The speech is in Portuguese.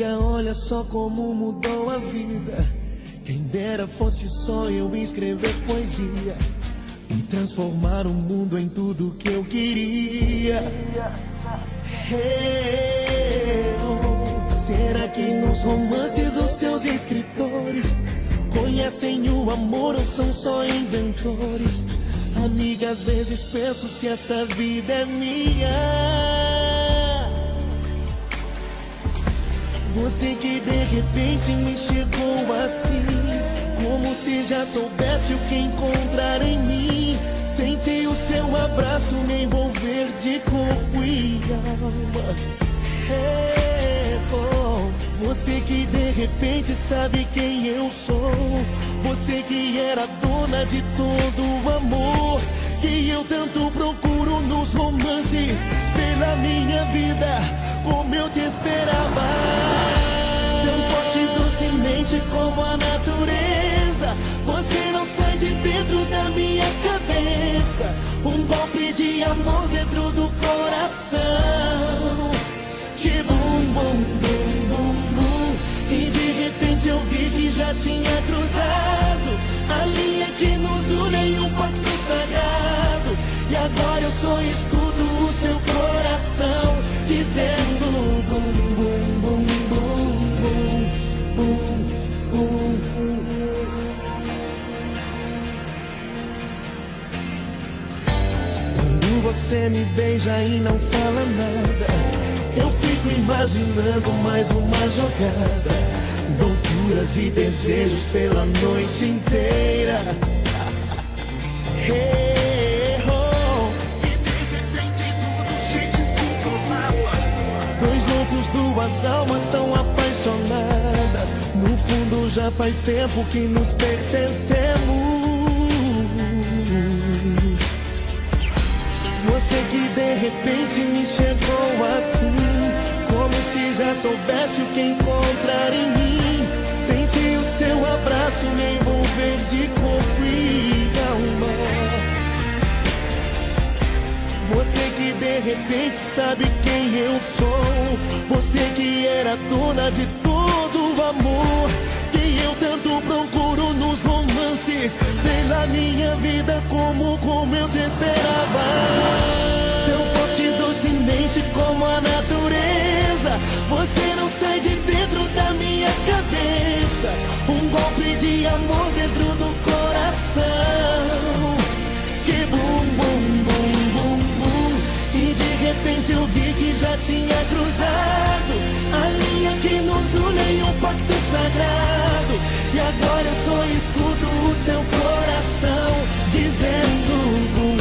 Amiga, olha só como mudou a vida. Quem dera fosse só eu escrever poesia e transformar o mundo em tudo que eu queria. Será que nos romances os seus escritores conhecem o amor ou são só inventores? Amiga, às vezes penso se essa vida é minha. Você que de repente me chegou assim, como se já soubesse o que encontrar em mim. Senti o seu abraço me envolver de corpo e alma. Você que de repente sabe quem eu sou. Você que era dona de todo o amor que eu tanto procuro nos romances. Pela minha vida, como eu te esperava. Tão forte e docemente como a natureza. Você não sai de dentro da minha cabeça. Um golpe de amor dentro do coração. Que bum, bum, bum, bum, bum. E de repente eu vi que já tinha cruzado a linha que nos une em um pacto sagrado. E agora eu só escuto o seu coração dizendo bum, bum, bum, bum, bum, bum, bum. Quando você me beija e não fala nada, eu fico imaginando mais uma jogada. Loucuras e desejos pela noite inteira. E de repente tudo se descontrolava. Dois loucos, duas almas tão apaixonadas. No fundo já faz tempo que nos pertencemos. Você que de repente me chegou assim, como se já soubesse o que encontrar em mim. Senti o seu abraço me envolver de corpo e alma. Você que de repente sabe quem eu sou. Você que era dona de todo o amor que eu tanto procuro nos romances. Pela minha vida como eu te esperava. Tão forte e docemente como a natureza. Você não sai de dentro da minha cabeça. Um golpe de amor dentro do coração. Que bum, bum, bum, bum, bum. E de repente eu vi que já tinha cruzado a linha que nos une em um pacto sagrado. E agora eu só escuto o seu coração dizendo bum,